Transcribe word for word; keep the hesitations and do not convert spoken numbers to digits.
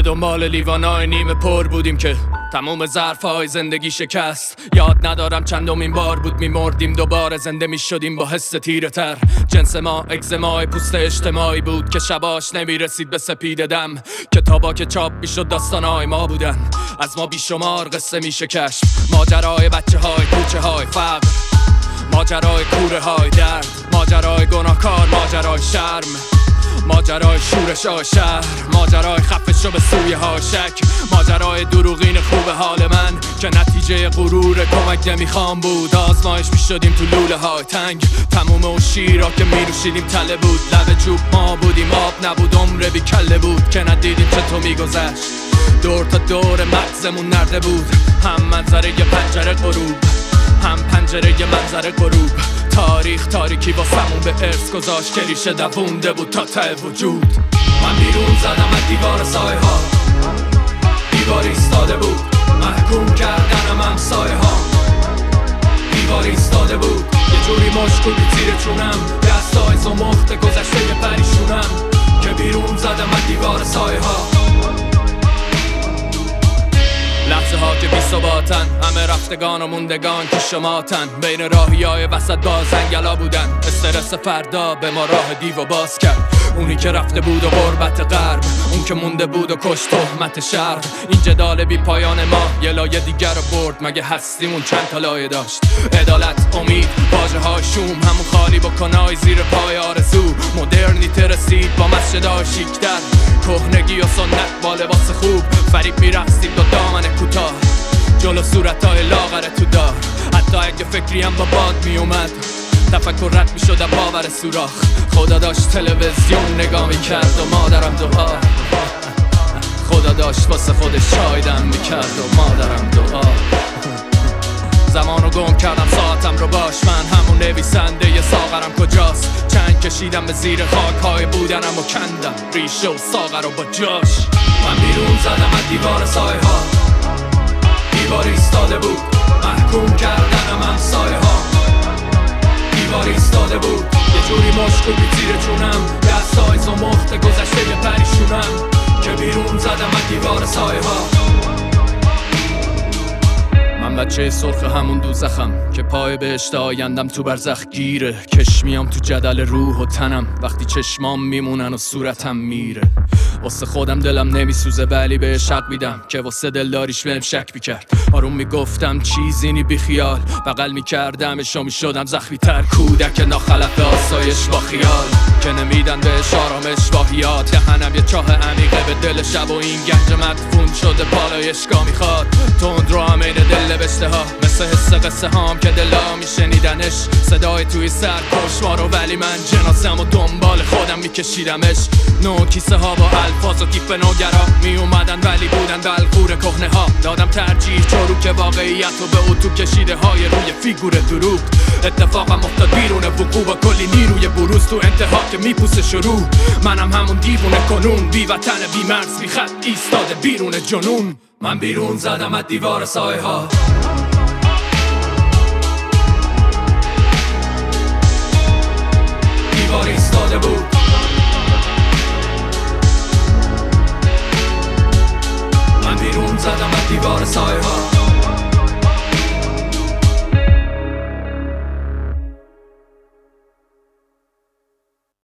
به دنبال لیوانای نیمه پر بودیم که تموم ظرفهای زندگی شکست. یاد ندارم چندمین بار بود میمردیم دوباره زنده میشدیم با حس تیره تر. جنس ما اگزمای پوست اجتماعی بود که شباش نمیرسید به سپید دم. کتابا که چاپ میشد داستانهای ما بودن، از ما بیشمار قصه میشه کشف. ماجرای بچه های کوچه های فقر، ماجرای کوره های درد، ماجرای گناهکار، ماجرای شرم، ماجرای شورش های شهر، ماجرای خفه شو به سویه های شک، ماجرای دروغین خوب حال من که نتیجه غرور کمک نمیخوام بود. آزمایش میشدیم تو لوله های تنگ، تموم اون شیرا که میروشیدیم تله بود. لب جوب ما بودیم آب نبود، عمر بی کله بود که ندیدیم چطور میگذشت. دور تا دور مغزمون نرده بود، هم منظره یه پنجره غروب، هم پنجره یه منظره غروب. تاریخ تاریکی واسمون به ارث گذاشت که ریشه دوونده بود تا ته وجود. من بیرون زدم از دیوار سایه ها، دیوار ایستاده بود محکوم کردنم همسایه ها. دیوار ایستاده بود یه جوری مشکولی زیر چونم، دستای زمخت گذشته یه پریشونم که بیرون زدم از دیوار سایه ها. لحظه ها که بی ثباتن، همه رفتگان و موندگان که شماتن. بین راهی های وسط باز انگلا بودن، استرس فردا به ما راه دیو باز کرد. اونی که رفته بود و غربت غرب، اون که مونده بود و کشت تهمت شرق. این جدال بی پایان ما یه لایه دیگر رو برد، مگه هستیمون چند تا لایه داشت؟ عدالت، امید، واژه های شوم، همون خالی بکنای زیر پای آرزو. مدرنیته رسید با مسجدهای شیکتر، کهنگی و سنت با لباس خوب. فریب میرقصید با دامن کوتاه جلو صورتهای لاغر تو دار. حتی اگه فکری هم با باد میومد، تفکر رد میشد باور سوراخ. خدا داشت تلویزیون نگاه میکرد و مادرم دعا. خدا داشت واسه خودش چای دم میکرد و مادرم دعا. زمانو گم کردم ساعتم رو باش، من همون نویسنده ی ساغرم کجاست؟ چند کشیدم به زیر خاک های بودنم و کندم ریشه و ساغر رو با جاش. من بیرون زدم از دیوار سایه ها، دیوار ایستاده بود محکوم کردنم همسایه ها. دیوار ایستاده بود یه جوری مشکولی زیر چونم، دستای زمخت گذشته یه پریشونم که بیرون زدم از دیوار سایه ها. من بچه سرخ همون دوزخم که پای بهشت آیندم تو برزخ گیره. کش میام تو جدل روح و تنم وقتی چشمام میمونن و صورتم میره. واسه خودم دلم نمیسوزه ولی به شک میدم که واسه دلداریش بهم شک میکرد. آروم میگفتم چیزی نی بی خیال، بغل میکردمش و میشدم زخمی تر. کودک ناخلف آسایش با خیال که نمیدن بهش آرامش واهیات. دهنم یه چاه عمیقه به دل شب و این گنج مدفون شده پالایشگاه میخواد. تند رو همین دل نوشته ها، مثل حس قصه هام که دلا میشنیدنش. صدای توی سر کشوارو ولی من جنازم و دنبال خودم میکشیدمش. نو کیسه ها با الفاظ و تیپ نوگرا می اومدن ولی بودن بلغور کهنه ها. دادم ترجیح چروک واقعیت و به اتو کشیده های روی فیگور دروغ. اتفاقم افتاد بیرون وقوع با کلی نیروی بروز تو انتها که میپوسه شروع. منم همون دیوونه کنون، بی وطن بی مرز بی خط ایستاده بیرون جنون. من بیرون زدم از دیوار سایه ها، دیوار ایستاده بود. من بیرون زدم از دیوار سایه ها.